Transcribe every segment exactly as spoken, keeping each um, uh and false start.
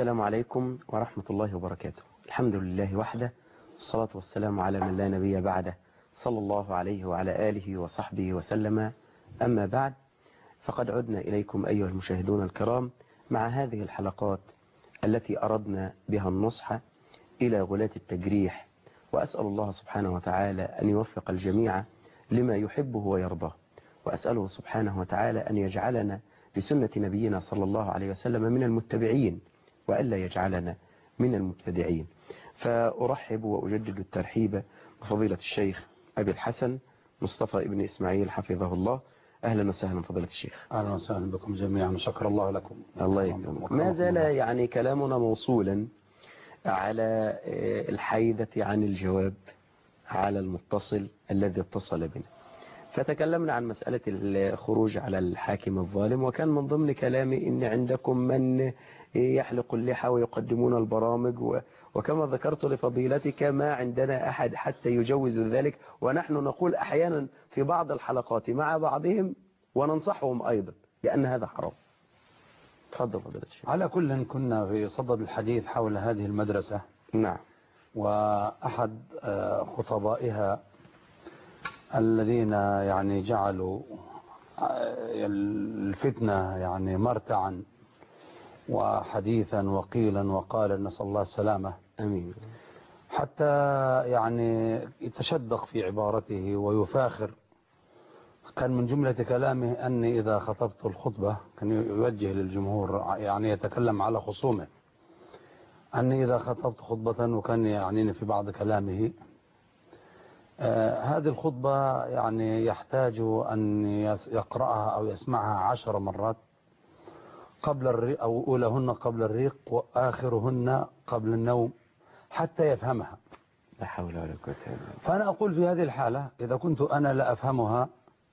السلام عليكم ورحمة الله وبركاته. الحمد لله وحده، الصلاة والسلام على من لا نبي بعده، صلى الله عليه وعلى آله وصحبه وسلم. أما بعد، فقد عدنا إليكم أيها المشاهدون الكرام مع هذه الحلقات التي أردنا بها النصح إلى غلاة التجريح، وأسأل الله سبحانه وتعالى أن يوفق الجميع لما يحبه ويرضاه، وأسأله سبحانه وتعالى أن يجعلنا بسنة نبينا صلى الله عليه وسلم من المتبعين، وألا يجعلنا من المبتدعين. فأرحب وأجدد الترحيب بفضيلة الشيخ أبي الحسن مصطفى ابن إسماعيل حفظه الله. أهلا وسهلا فضيلة الشيخ. أهلا وسهلا بكم جميعا، شكر الله لكم. الله يكرمك. ما زال يعني كلامنا موصولا على الحيدة عن الجواب على المتصل الذي اتصل بنا، فتكلمنا عن مسألة الخروج على الحاكم الظالم، وكان من ضمن كلامي إن عندكم من يحلق اللحى ويقدمون البرامج، وكما ذكرت لفضيلتك ما عندنا أحد حتى يجوز ذلك، ونحن نقول أحيانا في بعض الحلقات مع بعضهم وننصحهم أيضا لأن هذا حرام. تفضل فضيلة الشيخ. على كل كنا في صدد الحديث حول هذه المدرسة. نعم. وأحد خطبائها الذين يعني جعلوا الفتنة يعني مرتعا وحديثا وقيلا وقال، نسأل الله السلامة. أمين. حتى يعني يتشدق في عبارته ويفاخر. كان من جملة كلامه أني إذا خطبت الخطبة، كان يوجه للجمهور يعني يتكلم على خصومه، أني إذا خطبت خطبة، وكان يعنيني في بعض كلامه آه هذه الخطبة يعني يحتاج أن يقرأها أو يسمعها عشر مرات، قبل الريق أو أولهن قبل الريق وآخرهن قبل النوم حتى يفهمها. لا حول ولا قوة إلا بالله. فأنا أقول في هذه الحالة إذا كنت أنا لا أفهمها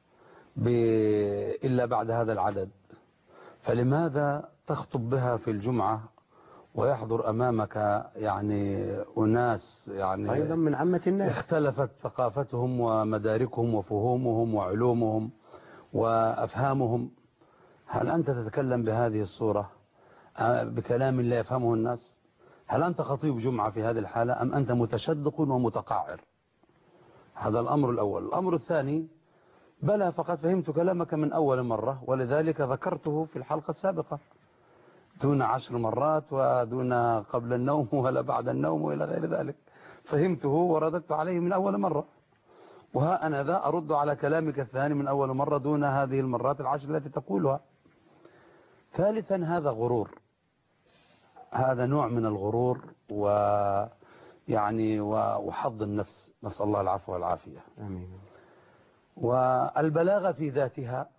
إلا بعد هذا العدد، فلماذا تخطب بها في الجمعة ويحضر أمامك يعني أناس يعني أيضا من عامة الناس اختلفت ثقافتهم ومداركهم وفهومهم وعلومهم وأفهامهم؟ هل أنت تتكلم بهذه الصورة بكلام لا يفهمه الناس؟ هل أنت خطيب جمعة في هذه الحالة أم أنت متشدق ومتقعر؟ هذا الأمر الأول. الأمر الثاني، بلى فقد فهمت كلامك من أول مرة، ولذلك ذكرته في الحلقة السابقة دون عشر مرات ودون قبل النوم ولا بعد النوم وإلى غير ذلك. فهمته ورددت عليه من أول مرة، وها أنا ذا أرد على كلامك الثاني من أول مرة دون هذه المرات العشر التي تقولها. ثالثا، هذا غرور، هذا نوع من الغرور ويعني وحظ النفس، نسأل الله العفو والعافية. آمين. والبلاغة في ذاتها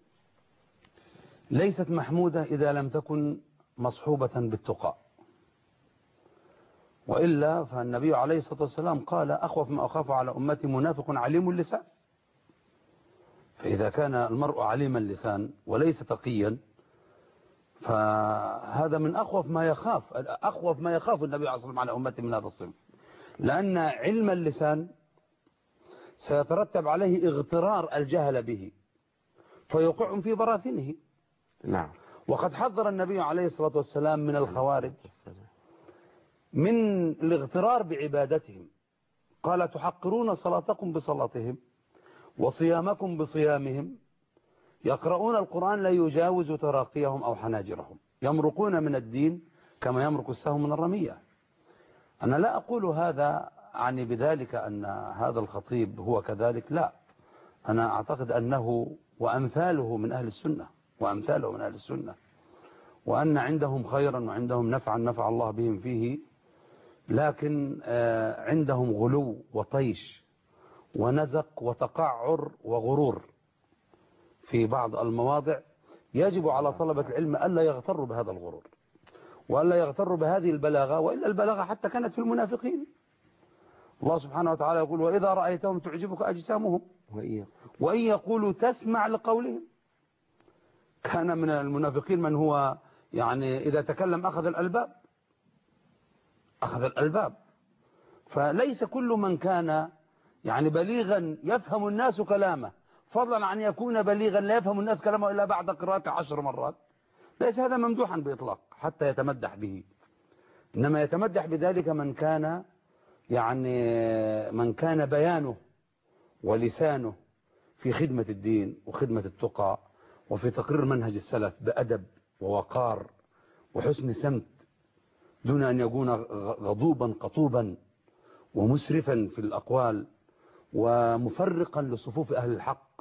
ليست محمودة إذا لم تكن مصحوبة بالتقى، وإلا فالنبي عليه الصلاة والسلام قال: أخوف ما أخاف على أمتي منافق عليم اللسان. فإذا كان المرء عليم اللسان وليس تقيا، فهذا من أخوف ما يخاف أخوف ما يخاف النبي عليه الصلاة والسلام على أمتي من هذا الصنف، لأن علم اللسان سيترتب عليه اغترار الجهل به فيوقع في براثنه. نعم. وقد حذر النبي عليه الصلاة والسلام من الخوارج من الاغترار بعبادتهم، قال: تحقرون صلاتكم بصلاتهم وصيامكم بصيامهم، يقرؤون القرآن لا يجاوز تراقيهم أو حناجرهم، يمرقون من الدين كما يمرق السهم من الرمية. أنا لا أقول هذا عني بذلك أن هذا الخطيب هو كذلك، لا، أنا أعتقد أنه وأمثاله من أهل السنة وأمثاله من أهل السنة، وأن عندهم خيرا وعندهم نفعا نفع الله بهم فيه، لكن عندهم غلو وطيش ونزق وتقعر وغرور في بعض المواضع. يجب على طلبة العلم ألا يغتروا بهذا الغرور وألا يغتروا بهذه البلاغة، وإلا البلاغة حتى كانت في المنافقين. الله سبحانه وتعالى يقول: وإذا رأيتهم تعجبك أجسامهم وإن يقولوا تسمع لقولهم. كان من المنافقين من هو يعني إذا تكلم أخذ الألباب أخذ الألباب. فليس كل من كان يعني بليغا يفهم الناس كلامه، فضلا عن يكون بليغا لا يفهم الناس كلامه إلا بعد قراءة عشر مرات، ليس هذا ممدوحا بإطلاق حتى يتمدح به. إنما يتمدح بذلك من كان يعني من كان بيانه ولسانه في خدمة الدين وخدمة التقى وفي تقرير منهج السلف بأدب ووقار وحسن سمت دون أن يكون غضوبا قطوبا ومسرفا في الأقوال ومفرقا لصفوف أهل الحق.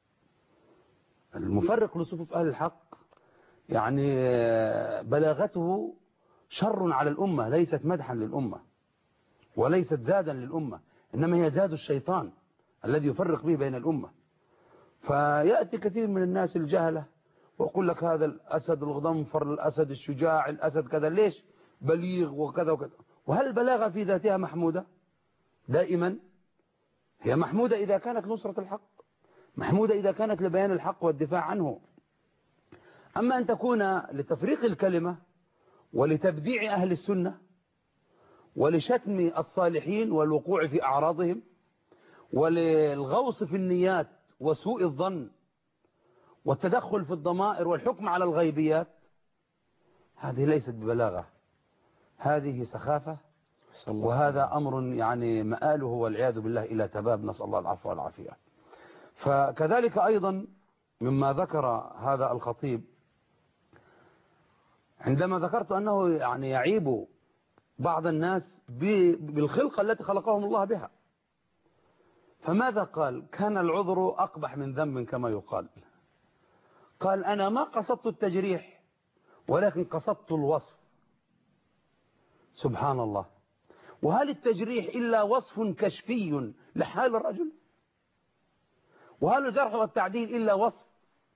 المفرق لصفوف أهل الحق يعني بلاغته شر على الأمة، ليست مدحا للأمة وليست زادا للأمة، إنما هي زاد الشيطان الذي يفرق به بين الأمة. فيأتي كثير من الناس الجهلة ويقول لك هذا الأسد الغضنفر، الأسد الشجاع، الأسد كذا، ليش بليغ وكذا وكذا. وهل البلاغة في ذاتها محمودة؟ دائما هي محمودة إذا كانت نصرة الحق، محمودة إذا كانت لبيان الحق والدفاع عنه. أما أن تكون لتفريق الكلمة ولتبديع أهل السنة ولشتم الصالحين والوقوع في أعراضهم وللغوص في النيات وسوء الظن والتدخل في الضمائر والحكم على الغيبيات، هذه ليست ببلاغة، هذه سخافة، وهذا أمر يعني مآله والعياذ بالله إلى تباب، نسأل الله العفو والعافية. فكذلك أيضا مما ذكر هذا الخطيب عندما ذكرت أنه يعني يعيب بعض الناس بالخلقة التي خلقهم الله بها، فماذا قال؟ كان العذر أقبح من ذنب كما يقال. قال أنا ما قصدت التجريح ولكن قصدت الوصف. سبحان الله. وهل التجريح إلا وصف كشفي لحال الرجل؟ وهل الجرح والتعديل إلا وصف؟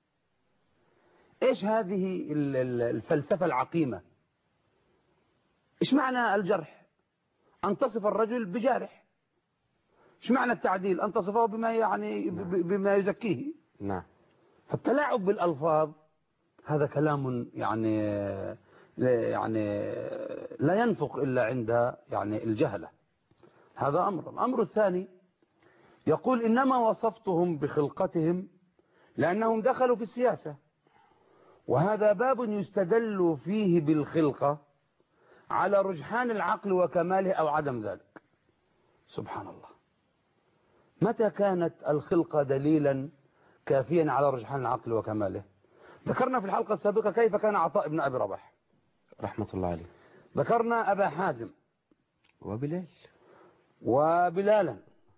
إيش هذه الفلسفة العقيمة؟ إيش معنى الجرح؟ أن تصف الرجل بجارح. إيش معنى التعديل؟ أن تصفه بما يعني بما يزكيه. نعم. فالتلاعب بالألفاظ هذا كلام يعني يعني لا ينفق إلا عند يعني الجهلة. هذا أمر. الأمر الثاني يقول إنما وصفتهم بخلقتهم لأنهم دخلوا في السياسة، وهذا باب يستدل فيه بالخلقة على رجحان العقل وكماله أو عدم ذلك. سبحان الله. متى كانت الخلقة دليلا كافيا على رجحان العقل وكماله؟ ذكرنا في الحلقة السابقة كيف كان عطاء بن أبي رباح رحمة الله عليه، ذكرنا أبا حازم وبلال وبلالا،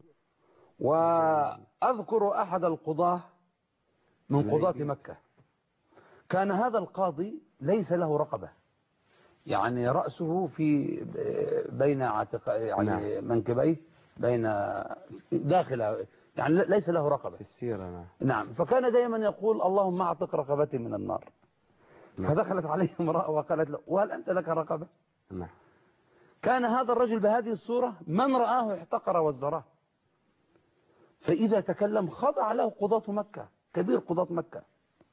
وأذكر أحد القضاة من قضاة مكة كان هذا القاضي ليس له رقبة، يعني رأسه في بين عاتق يعني منكبيه بين داخل، يعني ليس له رقبة في السيرة. نعم. نعم. فكان دائما يقول اللهم اعتق رقبتي من النار. نعم. فدخلت عليه امرأة وقالت له وهل أنت لك رقبة؟ نعم. كان هذا الرجل بهذه الصورة من رآه احتقر وازدراه، فإذا تكلم خضع له قضاة مكة، كبير قضاة مكة.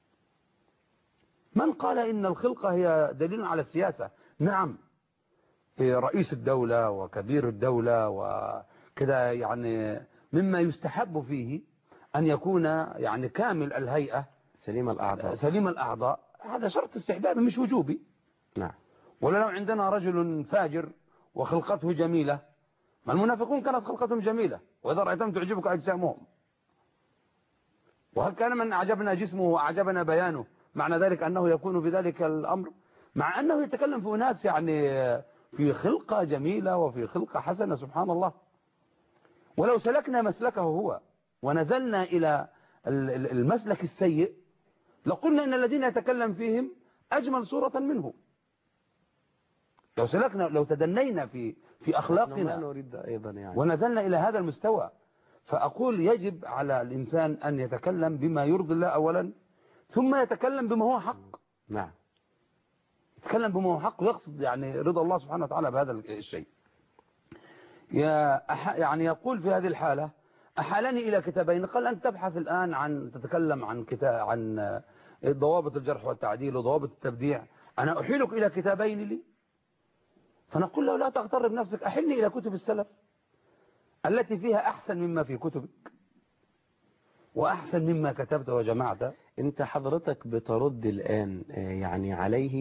من قال إن الخلقة هي دليل على السياسة؟ نعم، رئيس الدولة وكبير الدولة وكذا، يعني مما يستحب فيه أن يكون يعني كامل الهيئة سليم الأعضاء سليم الأعضاء، هذا شرط استحبابي مش وجوبي. نعم. ولا لو عندنا رجل فاجر وخلقته جميلة، ما المنافقون كانت خلقتهم جميلة وإذا رأيتهم تعجبك أجسامهم، وهل كان من أعجبنا جسمه وأعجبنا بيانه معنى ذلك أنه يكون في ذلك الأمر؟ مع أنه يتكلم في ناس يعني في خلقة جميلة وفي خلقة حسنة. سبحان الله. ولو سلكنا مسلكه هو ونزلنا إلى المسلك السيء لقلنا إن الذين يتكلم فيهم أجمل صورة منه. لو سلكنا لو تدنينا في في أخلاقنا نريد أيضا يعني. ونزلنا إلى هذا المستوى، فأقول يجب على الإنسان أن يتكلم بما يرضي الله أولا، ثم يتكلم بما هو حق. نعم. يتكلم بما هو حق ويقصد يعني رضا الله سبحانه وتعالى بهذا الشيء. يعني يقول في هذه الحالة أحالني إلى كتابين، قال أنت تبحث الآن عن تتكلم عن كتاب عن ضوابط الجرح والتعديل وضوابط التبديع، أنا أحيلك إلى كتابين لي. فنقول له لا تغتر بنفسك، أحلني إلى كتب السلف التي فيها أحسن مما في كتبك وأحسن مما كتبت وجمعت. أنت حضرتك بترد الآن يعني عليه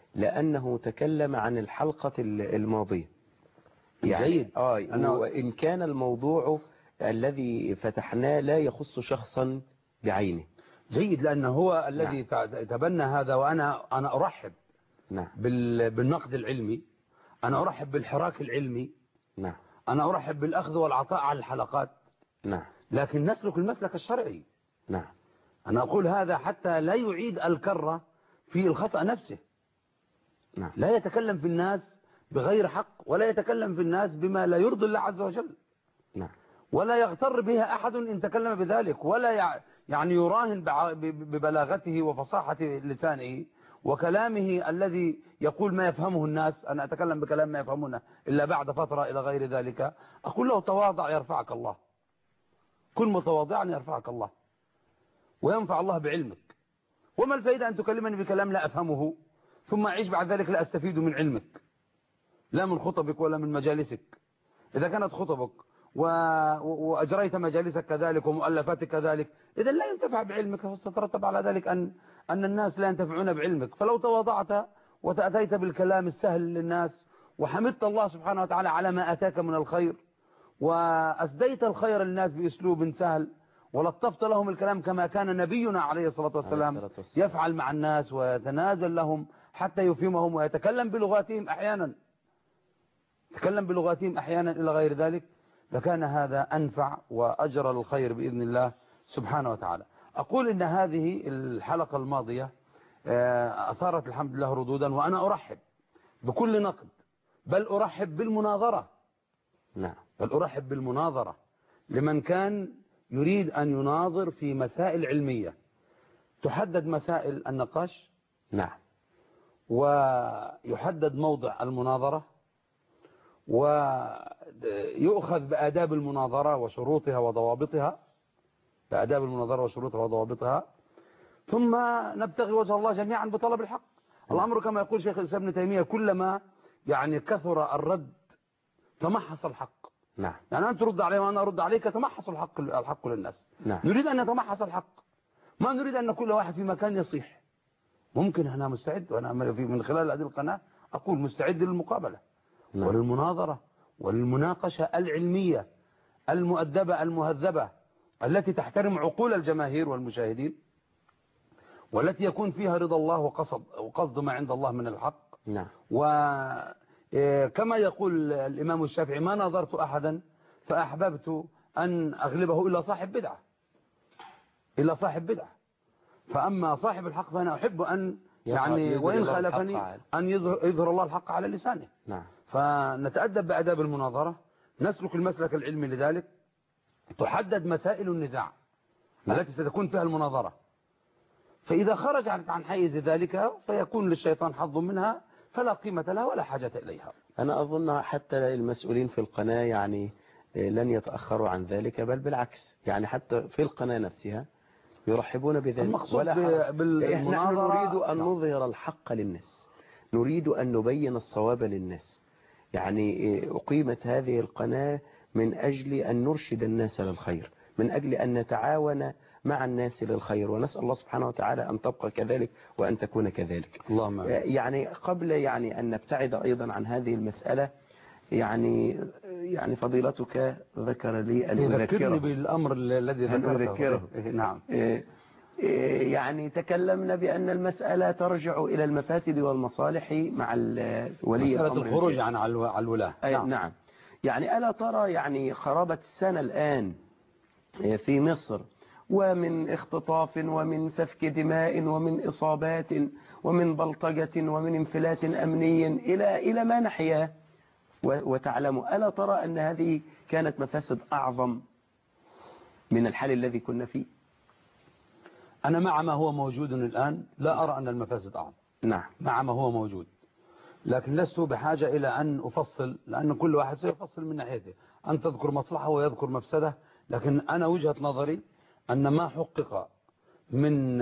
لأنه تكلم عن الحلقة الماضية. يعني جيد. آه أنا وإن كان الموضوع الذي فتحناه لا يخص شخصا بعينه. جيد، لأنه هو نعم. الذي تبنى هذا، وأنا أنا أرحب نعم. بال- بالنقد العلمي، أنا أرحب بالحراك العلمي، نعم. أنا أرحب بالأخذ والعطاء على الحلقات، نعم. لكن نسلك المسلك الشرعي. نعم. أنا أقول هذا حتى لا يعيد الكرة في الخطأ نفسه. نعم. لا يتكلم في الناس بغير حق، ولا يتكلم في الناس بما لا يرضي الله عز وجل، نعم. ولا يغتر بها أحد إن تكلم بذلك، ولا يع- يعني يراهن بع- ب- ببلاغته وفصاحة لسانه وكلامه الذي يقول ما يفهمه الناس. أنا أتكلم بكلام ما يفهمونه إلا بعد فترة إلى غير ذلك. أقول له تواضع يرفعك الله، كن متواضعا يرفعك الله وينفع الله بعلمك. وما الفائدة أن تكلمني بكلام لا أفهمه ثم أعيش بعد ذلك لا أستفيد من علمك، لا من خطبك ولا من مجالسك. إذا كانت خطبك و... وأجريت مجالسك كذلك ومؤلفاتك كذلك، إذا لا ينتفع بعلمك، ستترتب على ذلك أن أن الناس لا ينتفعون بعلمك. فلو تواضعت وتأتيت بالكلام السهل للناس وحمدت الله سبحانه وتعالى على ما أتاك من الخير، وأسديت الخير للناس بأسلوب سهل، ولطفت لهم الكلام كما كان نبينا عليه الصلاة والسلام يفعل مع الناس ويتنازل لهم حتى يفهمهم، ويتكلم بلغاتهم أحيانا يتكلم بلغاتهم أحيانا إلى غير ذلك، لكان هذا أنفع وأجرى للخير بإذن الله سبحانه وتعالى. أقول إن هذه الحلقة الماضية أثارت الحمد لله ردودا، وأنا أرحب بكل نقد، بل أرحب بالمناظرة. نعم. بل أرحب بالمناظرة لمن كان يريد أن يناظر في مسائل علمية، تحدد مسائل النقاش. نعم. ويحدد موضع المناظرة، ويؤخذ بآداب المناظرة وشروطها وضوابطها، بآداب المناظرة وشروطها وضوابطها، ثم نبتغي وجه الله جميعا بطلب الحق. الأمر كما يقول شيخ الإسلام ابن تيمية، كلما يعني كثر الرد تمحص الحق. نعم. يعني أنت ترد علي وأنا أرد عليك، تمحص الحق الحق للناس. نعم. نريد أن يتمحص الحق، ما نريد أن كل واحد في مكان يصيح. ممكن أنا مستعد، وأنا من خلال هذه القناة أقول مستعد للمقابلة. نعم. وللمناظرة وللمناقشة العلمية المؤدبة المهذبة التي تحترم عقول الجماهير والمشاهدين، والتي يكون فيها رضا الله وقصد وقصد ما عند الله من الحق. نعم. وكما يقول الإمام الشافعي: ما نظرت أحدا فأحببت أن أغلبه إلا صاحب بدعة، إلا صاحب بدعة. فأما صاحب الحق فأنا أحب أن يعني وإن خالفني أن يظهر, يظهر الله الحق على لسانه. نعم. فنتأدب بأداب المناظرة، نسلك المسلك العلمي لذلك، تحدد مسائل النزاع التي ستكون فيها المناظرة، فإذا خرجت عن حيز ذلك فيكون للشيطان حظ منها فلا قيمة لها ولا حاجة إليها. أنا أظن حتى المسؤولين في القناة يعني لن يتأخروا عن ذلك، بل بالعكس، يعني حتى في القناة نفسها يرحبون بذلك. ولا نحن نريد أن نظهر الحق للناس، نريد أن نبين الصواب للناس. يعني أقيمت هذه القناة من أجل أن نرشد الناس للخير، من أجل أن نتعاون مع الناس للخير، ونسأل الله سبحانه وتعالى أن تبقى كذلك وأن تكون كذلك. اللهم يعني قبل يعني أن نبتعد أيضا عن هذه المسألة، يعني يعني فضيلتك ذكر لي أن يذكرني بالأمر الذي ذكرته. نعم. يعني تكلمنا بأن المسألة ترجع إلى المفاسد والمصالح مع ولي مسألة الأمر، الخروج عن الولاة. نعم. نعم. يعني ألا ترى يعني خرابة السنة الآن في مصر، ومن اختطاف ومن سفك دماء ومن إصابات ومن بلطجة ومن انفلات أمني إلى إلى ما نحيا، وتعلموا ألا ترى أن هذه كانت مفاسد أعظم من الحال الذي كنا فيه؟ أنا مع ما هو موجود الآن لا أرى أن المفاسد أعظم. نعم. مع ما هو موجود، لكن لست بحاجة إلى أن أفصل، لأن كل واحد سيفصل من ناحيته. أن تذكر مصلحة ويذكر مفسدة، لكن أنا وجهة نظري أن ما حقق من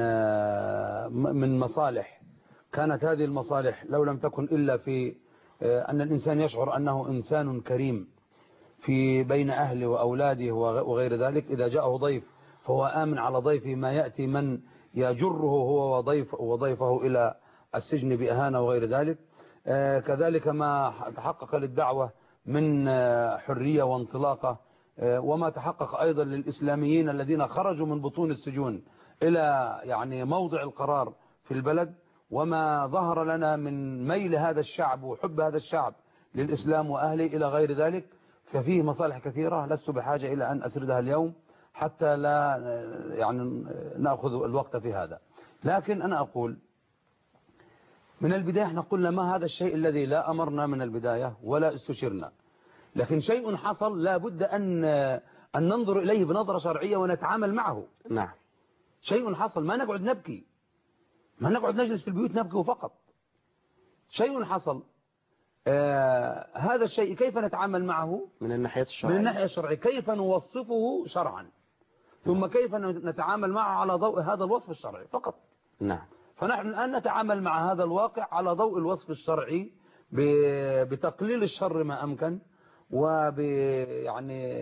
من مصالح، كانت هذه المصالح لو لم تكن إلا في أن الإنسان يشعر أنه إنسان كريم في بين أهله وأولاده وغير ذلك، إذا جاءه ضيف فهو آمن على ضيفه، ما يأتي من يجره هو وضيف وضيفه إلى السجن بإهانة وغير ذلك. كذلك ما تحقق للدعوة من حرية وانطلاقة، وما تحقق أيضا للإسلاميين الذين خرجوا من بطون السجون إلى يعني موضع القرار في البلد، وما ظهر لنا من ميل هذا الشعب وحب هذا الشعب للإسلام وأهله إلى غير ذلك. ففيه مصالح كثيرة لست بحاجة إلى أن أسردها اليوم حتى لا يعني نأخذ الوقت في هذا. لكن أنا أقول من البداية احنا قلنا ما هذا الشيء الذي لا أمرنا من البداية ولا استشرنا، لكن شيء حصل لا بد أن أن ننظر إليه بنظرة شرعية ونتعامل معه. نعم. شيء حصل، ما نقعد نبكي، ما نقعد نجلس في البيوت نبكي فقط. شيء حصل، آه هذا الشيء كيف نتعامل معه من الناحية الشرعية؟ من الناحية الشرعية كيف نوصفه شرعا، ثم كيف نتعامل معه على ضوء هذا الوصف الشرعي فقط. نعم. فنحن الآن نتعامل مع هذا الواقع على ضوء الوصف الشرعي بتقليل الشر ما أمكن، وب يعني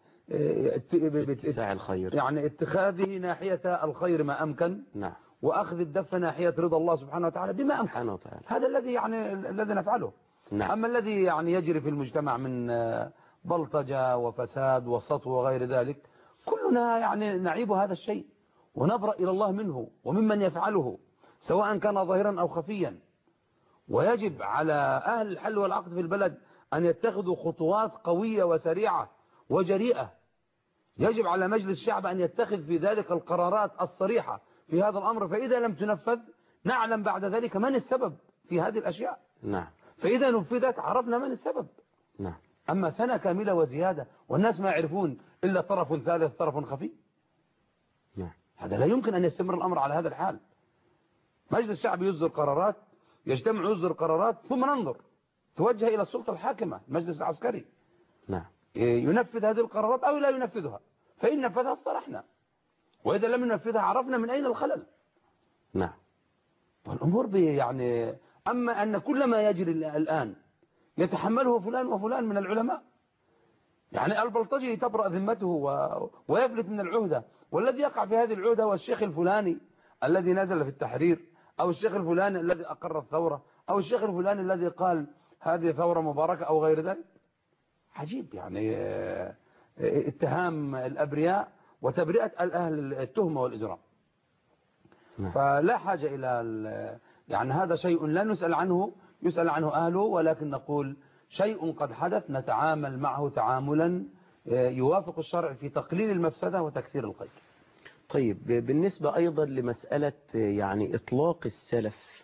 اتساع الخير، يعني اتخاذه ناحية الخير ما أمكن. نعم. وأخذ الدفة ناحية رضا الله سبحانه وتعالى بما أمكن. وتعالى. هذا الذي يعني الذي نفعله. نعم. أما الذي يعني يجري في المجتمع من بلطجة وفساد وسطو وغير ذلك كلنا يعني نعيب هذا الشيء ونبرأ إلى الله منه وممن يفعله سواء كان ظاهرا أو خفيا. ويجب على أهل الحل والعقد في البلد أن يتخذوا خطوات قوية وسريعة وجريئة. يجب على مجلس الشعب أن يتخذ في ذلك القرارات الصريحة في هذا الأمر، فإذا لم تنفذ نعلم بعد ذلك من السبب في هذه الأشياء. نعم. فإذا نفذت عرفنا من السبب. نعم. أما سنة كاملة وزيادة والناس ما يعرفون إلا طرف ثالث طرف خفي، نعم. هذا لا يمكن أن يستمر الأمر على هذا الحال. مجلس الشعب يصدر قرارات، يجتمع يصدر قرارات، ثم ننظر توجه إلى السلطة الحاكمة المجلس العسكري. نعم. ينفذ هذه القرارات أو لا ينفذها، فإن نفذها اصطلحنا، وإذا لم ننفذها عرفنا من أين الخلل. نعم. والأمور يعني أما أن كل ما يجري الآن يتحمله فلان وفلان من العلماء، يعني البلطجي تبرأ ذمته و... ويفلت من العهدة، والذي يقع في هذه العهدة هو الشيخ الفلاني الذي نزل في التحرير، أو الشيخ الفلاني الذي أقر الثورة، أو الشيخ الفلاني الذي قال هذه ثورة مباركة أو غير ذلك. عجيب يعني اتهام الأبرياء وتبرئة الأهل التهمة والإجرام. نعم. فلا حاجة إلى يعني هذا شيء لا نسأل عنه، يسأل عنه أهله، ولكن نقول شيء قد حدث نتعامل معه تعاملا يوافق الشرع في تقليل المفسدة وتكثير الخير. طيب بالنسبة أيضا لمسألة يعني إطلاق السلف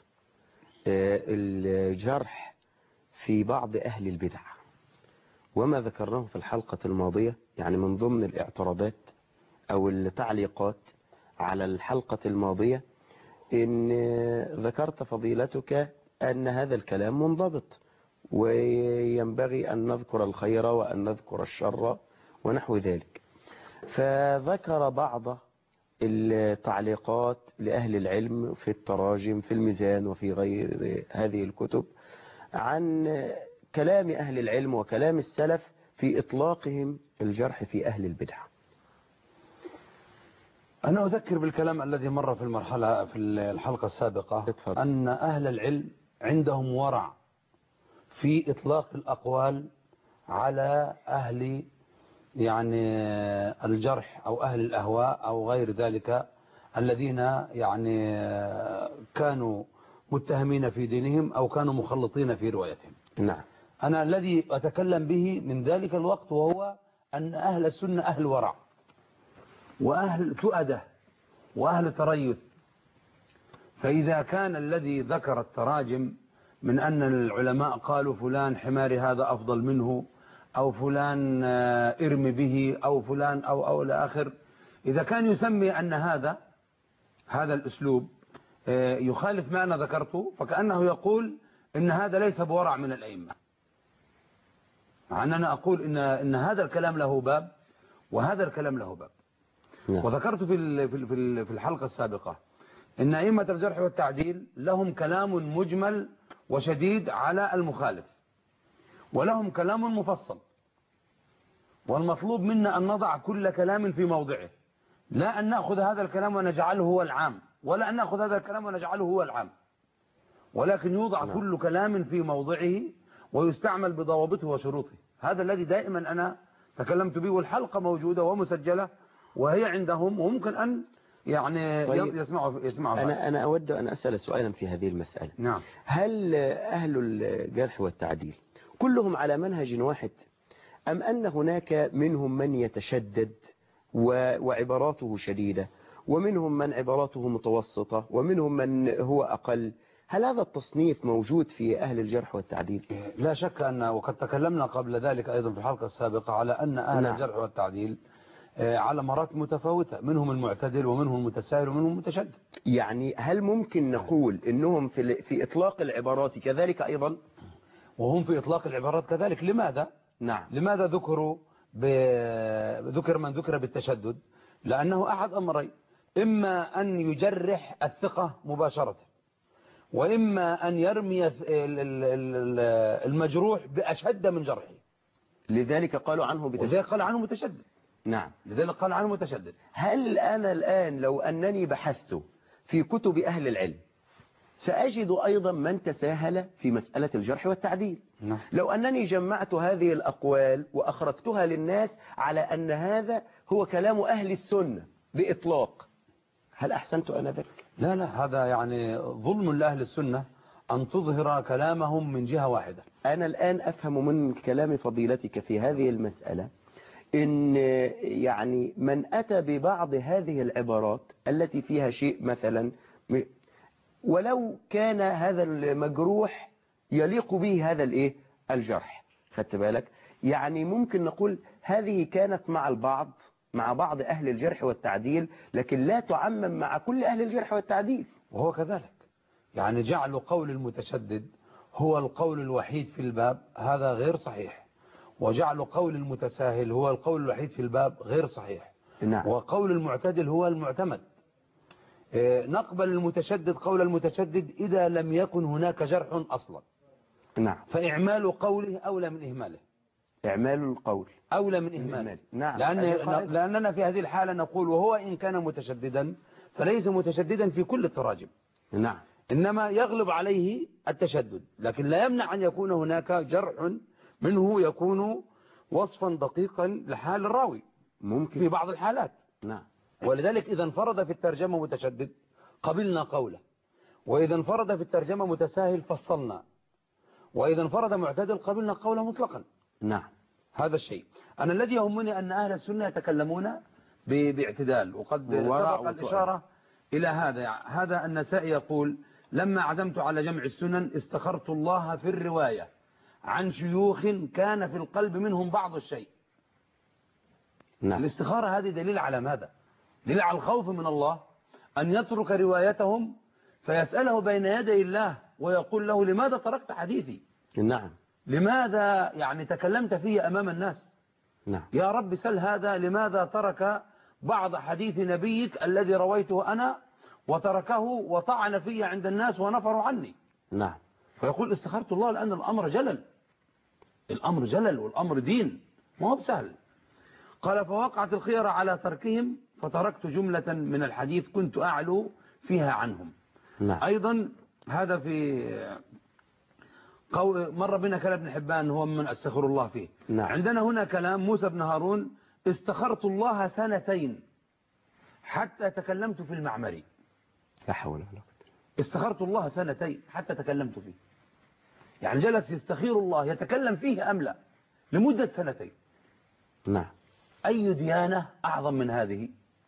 الجرح في بعض أهل البدع، وما ذكرناه في الحلقة الماضية يعني من ضمن الاعتراضات أو التعليقات على الحلقة الماضية إن ذكرت فضيلتك أن هذا الكلام منضبط وينبغي أن نذكر الخير وأن نذكر الشر ونحو ذلك. فذكر بعض التعليقات لأهل العلم في التراجم في الميزان وفي غير هذه الكتب عن كلام أهل العلم وكلام السلف في إطلاقهم الجرح في أهل البدع. أنا أذكر بالكلام الذي مر في المرحلة في الحلقة السابقة اتفضل. أن أهل العلم عندهم ورع في إطلاق الأقوال على أهل يعني الجرح أو أهل الأهواء أو غير ذلك الذين يعني كانوا متهمين في دينهم أو كانوا مخلطين في روايتهم. نعم. أنا الذي أتكلم به من ذلك الوقت وهو أن أهل السنة أهل ورع وأهل تؤدة وأهل تريث. فإذا كان الذي ذكر التراجم من أن العلماء قالوا فلان حماري هذا أفضل منه أو فلان ارمي به أو فلان أو أو لآخر، إذا كان يسمي أن هذا هذا الأسلوب يخالف ما أنا ذكرته فكأنه يقول إن هذا ليس بورع من الأئمة، مع أن أنا أقول إن, إن هذا الكلام له باب وهذا الكلام له باب. نعم. وذكرت في في في الحلقة السابقة إن أئمة الجرح والتعديل لهم كلام مجمل وشديد على المخالف ولهم كلام مفصل، والمطلوب منا أن نضع كل كلام في موضعه، لا أن نأخذ هذا الكلام ونجعله هو العام ولا أن نأخذ هذا الكلام ونجعله هو العام. ولكن يوضع نعم. كل كلام في موضعه ويستعمل بضوابطه وشروطه. هذا الذي دائما أنا تكلمت به، والحلقة موجودة ومسجلة وهي عندهم، وممكن أن يعني طيب. يسمعوا يسمعوا أنا أنا أود أن أسأل سؤالا في هذه المسألة. نعم. هل أهل الجرح والتعديل كلهم على منهج واحد، أم أن هناك منهم من يتشدد وعباراته شديدة، ومنهم من عباراته متوسطة، ومنهم من هو أقل؟ هل هذا التصنيف موجود في أهل الجرح والتعديل؟ لا شك أن، وقد تكلمنا قبل ذلك أيضا في الحلقة السابقة على أن أهل نعم. الجرح والتعديل على مراتب متفاوتة، منهم المعتدل ومنهم المتساهل ومنهم المتشدد. يعني هل ممكن نقول أنهم في في إطلاق العبارات كذلك أيضا؟ وهم في إطلاق العبارات كذلك. لماذا؟ نعم. لماذا ذكروا ب... ذكر من ذكر بالتشدد؟ لأنه أحد أمرين: إما أن يجرح الثقة مباشرة، وإما أن يرمي المجروح بأشد من جرحه. لذلك قالوا عنه بتشدد. لذلك قال عنه متشدد. نعم. لذلك قال عنه متشدد. هل أنا الآن لو أنني بحثت في كتب أهل العلم سأجد أيضا من تساهل في مسألة الجرح والتعديل؟ نعم. لو أنني جمعت هذه الأقوال وأخرجتها للناس على أن هذا هو كلام أهل السنة بإطلاق، هل أحسنت أنا ذلك؟ لا لا، هذا يعني ظلم لأهل السنة أن تظهر كلامهم من جهة واحدة. أنا الآن أفهم من كلام فضيلتك في هذه المسألة إن يعني من أتى ببعض هذه العبارات التي فيها شيء مثلا، ولو كان هذا المجروح يليق به هذا الايه الجرح، خدت بالك؟ يعني ممكن نقول هذه كانت مع البعض، مع بعض أهل الجرح والتعديل، لكن لا تعمم مع كل أهل الجرح والتعديل. وهو كذلك، يعني جعل قول المتشدد هو القول الوحيد في الباب، هذا غير صحيح. وجعل قول المتساهل هو القول الوحيد في الباب، غير صحيح. نعم. وقول المعتدل هو المعتمد. نقبل المتشدد قول المتشدد إذا لم يكن هناك جرح أصلا. نعم. فإعمال قوله أولى من إهماله. إعمال القول أولى من إهماله. نعم. لأن لأننا في هذه الحالة نقول وهو إن كان متشددا فليس متشددا في كل التراجم. نعم. إنما يغلب عليه التشدد، لكن لا يمنع أن يكون هناك جرح منه يكون وصفا دقيقا لحال الراوي ممكن في بعض الحالات. نعم. ولذلك إذا انفرد في الترجمة متشدد قبلنا قوله، وإذا انفرد في الترجمة متساهل فصلنا، وإذا انفرد معتدل قبلنا قوله مطلقا. نعم. هذا الشيء. أنا الذي يهمني أن أهل السنة يتكلمون باعتدال، وقد سبق الإشارة إلى هذا. هذا النسائي يقول: لما عزمت على جمع السنن استخرت الله في الرواية عن شيوخ كان في القلب منهم بعض الشيء. نعم. الاستخارة هذه دليل على ماذا؟ دليل على الخوف من الله، أن يترك روايتهم فيسأله بين يدي الله ويقول له: لماذا تركت حديثي؟ نعم. لماذا يعني تكلمت فيه أمام الناس؟ نعم. يا رب سل هذا، لماذا ترك بعض حديث نبيك الذي رويته أنا وتركه وطعن فيه عند الناس ونفروا عني؟ نعم. فيقول: استخرت الله لأن الأمر جلل، الأمر جلل والأمر دين، ما هو بسهل. قال: فوقعت الخير على تركهم فتركت جملة من الحديث كنت أعلو فيها عنهم. نعم. أيضا هذا في مر بنا كلام ابن حبان هو من استغفر الله فيه. نعم. عندنا هنا كلام موسى بن هارون: استخرت الله سنتين حتى تكلمت في المعمري. لا حول ولا قوة. استخرت الله سنتين حتى تكلمت فيه، يعني جلس يستخير الله يتكلم فيه أم لا لمدة سنتين. نعم. أي ديانة أعظم من هذه؟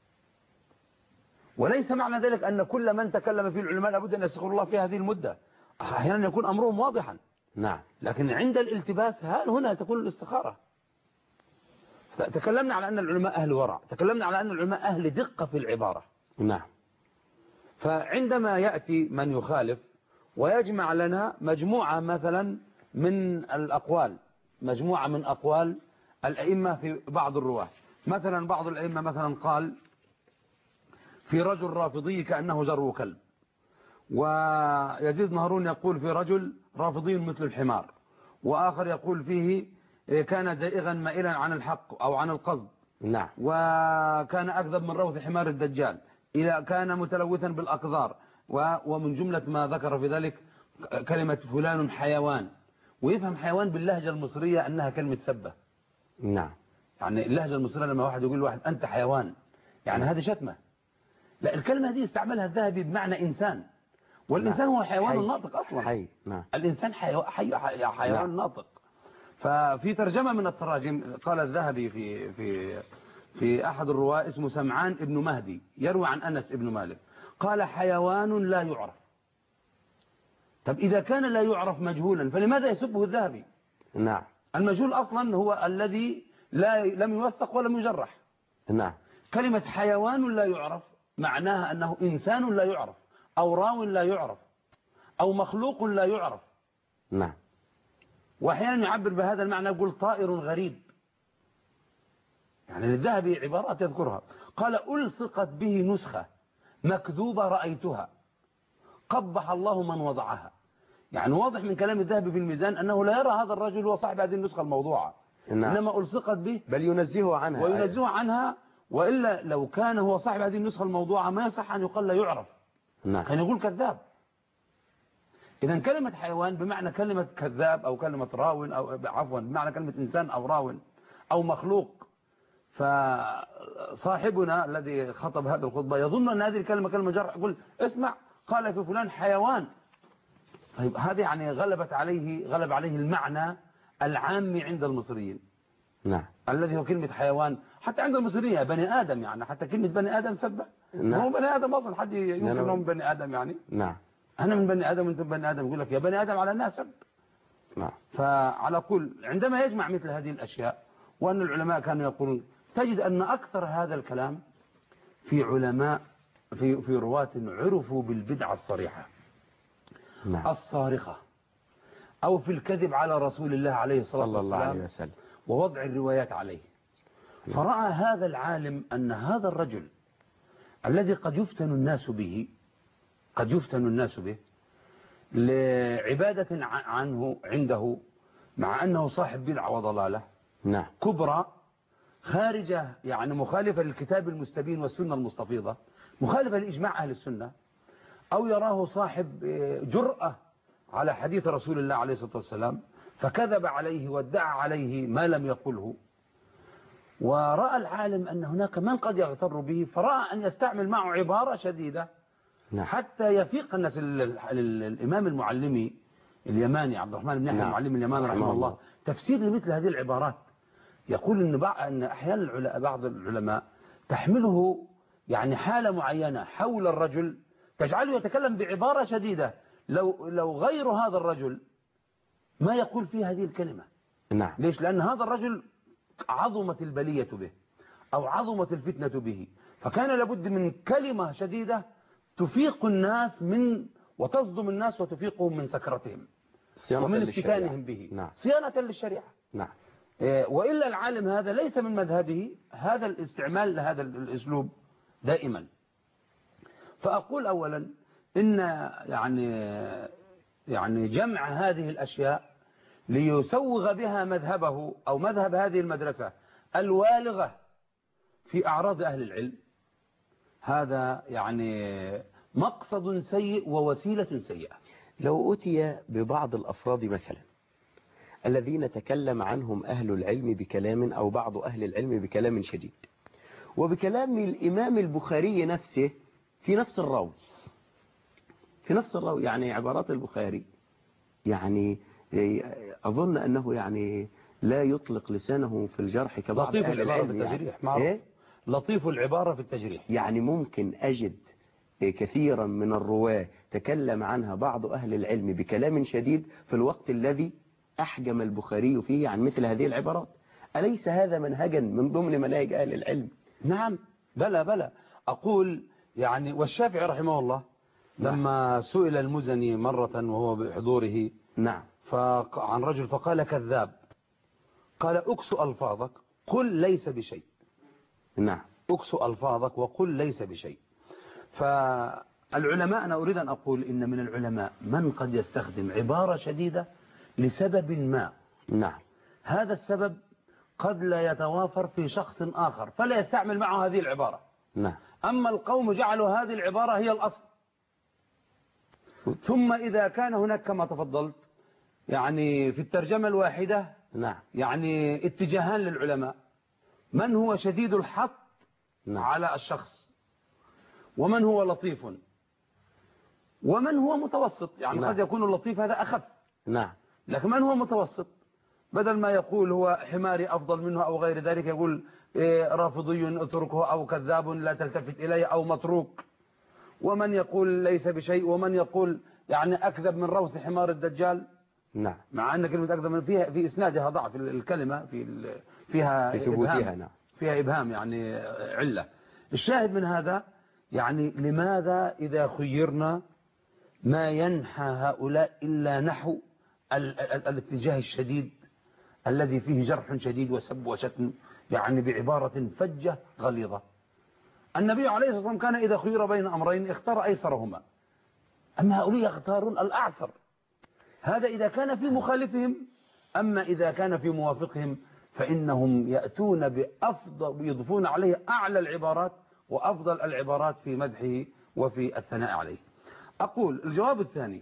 وليس معنى ذلك أن كل من تكلم فيه العلماء لابد أن يستخير الله في هذه المدة، أحيانا يكون أمرهم واضحا. نعم. لكن عند الالتباس هل هنا تكون الاستخارة. تكلمنا على أن العلماء أهل ورع، تكلمنا على أن العلماء أهل دقة في العبارة. نعم. فعندما يأتي من يخالف ويجمع لنا مجموعة مثلا من الأقوال، مجموعة من أقوال الأئمة في بعض الرواة، مثلا بعض الأئمة مثلا قال في رجل رافضي كأنه جرو كلب، ويزيد بن هارون يقول في رجل رافضي مثل الحمار، وآخر يقول فيه كان زائغا مائلا عن الحق أو عن القصد. نعم. وكان أكذب من روث حمار الدجال، إلى كان متلوثا بالأقذار، ومن جملة ما ذكر في ذلك كلمة فلان حيوان، ويفهم حيوان باللهجة المصرية أنها كلمة سبة. نعم. يعني اللهجة المصرية لما واحد يقول لواحد أنت حيوان، يعني هذه شتمة. لا، الكلمة دي استعملها الذهبي بمعنى إنسان، والإنسان هو حيوان الناطق أصلا. حي. نعم. الإنسان حيو... حي... حي... حيوان نعم. ناطق. ففي ترجمة من التراجم قال الذهبي في في في أحد الرواة اسمه سمعان ابن مهدي يروي عن أنس ابن مالك قال حيوان لا يعرف. طب إذا كان لا يعرف مجهولا فلماذا يسبه الذهبي؟ نعم. المجهول أصلا هو الذي لا لم يوثق ولم يجرح. نعم. كلمة حيوان لا يعرف معناها أنه إنسان لا يعرف، أو راو لا يعرف، أو مخلوق لا يعرف. نعم. وأحيانا يعبر بهذا المعنى يقول طائر غريب. يعني الذهبي عبارات يذكرها قال ألصقت به نسخة مكذوبة رأيتها قبح الله من وضعها. يعني واضح من كلام الذهبي في الميزان أنه لا يرى هذا الرجل هو صاحب هذه النسخة الموضوعة. نعم. إنما ألصقت به بل ينزهه عنها وينزهه عنها، وإلا لو كان هو صاحب هذه النسخة الموضوعة ما يصح أن يقال لا يعرف. نعم. كان يقول كذاب. إذا كلمة حيوان بمعنى كلمة كذاب، أو كلمة راون، أو عفوا بمعنى كلمة إنسان أو راون أو مخلوق. فصاحبنا الذي خطب هذه الخطبة يظن أن هذه الكلمة كلمة جرح، يقول اسمع قال في فلان حيوان. طيب هذه يعني غلبت عليه غلب عليه المعنى العامي عند المصريين. نعم. الذي هو كلمة حيوان حتى عند المصريين بني آدم، يعني حتى كلمة بني آدم سبة. نعم. هو بني آدم أصلا، حد يمكن أنهم بني آدم يعني. نعم. أنا من بني آدم وأنتم بني آدم، يقول لك يا بني آدم على الناس سب. نعم. فعلى كل عندما يجمع مثل هذه الأشياء، وأن العلماء كانوا يقولون، تجد أن أكثر هذا الكلام في علماء في في رواة عرفوا بالبدعة الصريحة. نعم. الصارخة، أو في الكذب على رسول الله عليه الصلاة صلى الله عليه والسلام وسلم، ووضع الروايات عليه. فرأى هذا العالم أن هذا الرجل الذي قد يفتن الناس به قد يفتن الناس به لعبادة عنه عنده، مع أنه صاحب بدعة وضلالة نعم. كبرى خارجة، يعني مخالفة للكتاب المستبين والسنة المستفيضة، مخالفة لإجماع أهل السنة، أو يراه صاحب جرأة على حديث رسول الله عليه الصلاة والسلام فكذب عليه وادعى عليه ما لم يقله. ورأى العالم أن هناك من قد يغتر به، فرأى أن يستعمل معه عبارة شديدة نعم. حتى يفيق الناس. الإمام المعلمي اليماني عبد الرحمن بن يحيى نعم. المعلمي اليماني رحمه الله تفسير لمثل هذه العبارات يقول إن أن أحيانا بعض العلماء تحمله يعني حالة معينة حول الرجل تجعله يتكلم بعبارة شديدة، لو لو غير هذا الرجل ما يقول فيه هذه الكلمة. نعم. ليش؟ لأن هذا الرجل عظمت البلية به أو عظمت الفتنة به، فكان لابد من كلمة شديدة تفيق الناس من وتصدم الناس وتفيقهم من سكرتهم ومن افتتانهم به. نعم. صيانة للشريعة. نعم. وإلا العالم هذا ليس من مذهبه هذا الاستعمال لهذا الأسلوب دائما. فأقول أولا إن يعني يعني جمع هذه الأشياء ليسوغ بها مذهبه أو مذهب هذه المدرسة الوالغة في أعراض أهل العلم، هذا يعني مقصد سيء ووسيلة سيئة. لو أتي ببعض الأفراد مثلا الذين تكلم عنهم أهل العلم بكلام أو بعض أهل العلم بكلام شديد، وبكلام الإمام البخاري نفسه في نفس الراوي في نفس الراوي يعني عبارات البخاري يعني أظن أنه يعني لا يطلق لسانه في الجرح كبعض لطيف أهل العبارة العلم في التجريح. يعني. إيه؟ لطيف العبارة في التجريح. يعني ممكن أجد كثيرا من الرواة تكلم عنها بعض أهل العلم بكلام شديد في الوقت الذي أحجم البخاري فيه عن مثل هذه العبارات. أليس هذا منهجا من ضمن مناهج أهل العلم؟ نعم. بلى بلى. أقول يعني والشافعي رحمه الله لما سئل المزني مرة وهو بحضوره نعم عن رجل فقال كذاب، قال أكس ألفاظك قل ليس بشيء. نعم. أكس ألفاظك وقل ليس بشيء. فالعلماء أنا أريد أن أقول إن من العلماء من قد يستخدم عبارة شديدة لسبب ما. نعم. هذا السبب قد لا يتوافر في شخص آخر فلا يستعمل معه هذه العبارة. نعم. أما القوم جعلوا هذه العبارة هي الأصل. ثم إذا كان هناك كما تفضلت يعني في الترجمة الواحدة نعم يعني اتجاهان للعلماء، من هو شديد الحط نعم على الشخص، ومن هو لطيف، ومن هو متوسط. يعني نعم. قد يكون اللطيف هذا أخف، نعم لكن من هو متوسط، بدل ما يقول هو حماري أفضل منه أو غير ذلك يقول إيه رافضي اتركه، أو كذاب لا تلتفت إليه، أو متروك. ومن يقول ليس بشيء، ومن يقول يعني أكذب من روث حمار الدجال، نعم مع أن كلمة أكذب من فيها في إسنادها ضعف الكلمة، في ال- فيها في ثبوتها. إبهام، نعم فيها إبهام يعني علة. الشاهد من هذا يعني لماذا إذا خيرنا ما ينحى هؤلاء إلا نحو ال ال الاتجاه الشديد الذي فيه جرح شديد وسب وشتم، يعني بعبارة فجة غليظة. النبي عليه الصلاة والسلام كان إذا خير بين أمرين اختار أيسرهما، أما هؤلاء يختارون الأعسر. هذا إذا كان في مخالفهم، أما إذا كان في موافقهم فإنهم يأتون بأفضل، يضيفون عليه أعلى العبارات وأفضل العبارات في مدحه وفي الثناء عليه. أقول الجواب الثاني،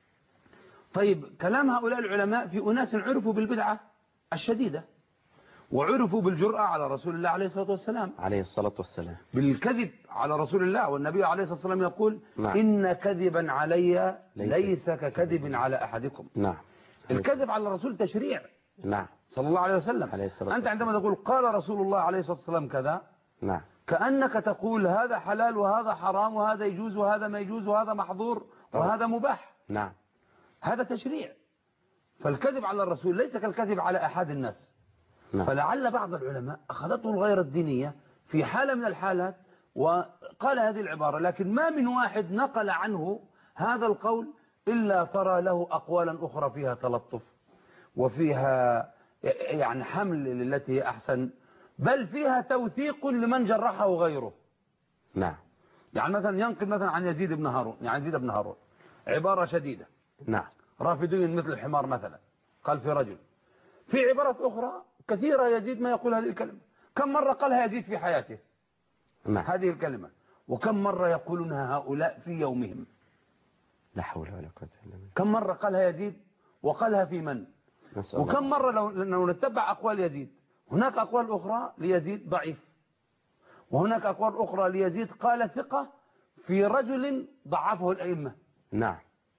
طيب كلام هؤلاء العلماء في أناس عرفوا بالبدعة الشديدة، وعرفوا بالجرأة على رسول الله عليه الصلاة والسلام، عليه الصلاة والسلام، بالكذب على رسول الله. والنبي عليه الصلاة والسلام يقول نعم. إن كذبا علي ليس, ليس ككذب على أحدكم. نعم. الكذب على الرسول تشريع، نعم صلى الله عليه وسلم. عليه الصلاة أنت عندما تقول قال رسول الله عليه الصلاة والسلام كذا، نعم كأنك تقول هذا حلال وهذا حرام وهذا يجوز وهذا ما يجوز وهذا محظور وهذا مباح. نعم هذا تشريع. فالكذب على الرسول ليس كالكذب على أحد الناس. نعم. فلعل بعض العلماء أخذته الغيرة الدينية في حالة من الحالات وقال هذه العبارة، لكن ما من واحد نقل عنه هذا القول إلا ترى له أقوالا أخرى فيها تلطف وفيها يعني حمل للتي أحسن، بل فيها توثيق لمن جرحه غيره. نعم يعني مثلا ينقل مثلا عن يزيد بن هارون، يعني يزيد بن هارون عبارة شديدة، نعم رافضي مثل الحمار مثلا، قال في رجل. في عبارات أخرى كثيرة يزيد ما يقول هذه الكلمة، كم مرة قالها يزيد في حياته نعم. هذه الكلمة، وكم مرة يقولونها هؤلاء في يومهم. لا حول ولا قوة إلا بالله. كم مرة قالها يزيد وقالها في من، وكم مرة لو, لو نتبع أقوال يزيد، هناك أقوال أخرى ليزيد ضعيف، وهناك أقوال أخرى ليزيد قال ثقة في رجل ضعفه الأئمة. نعم.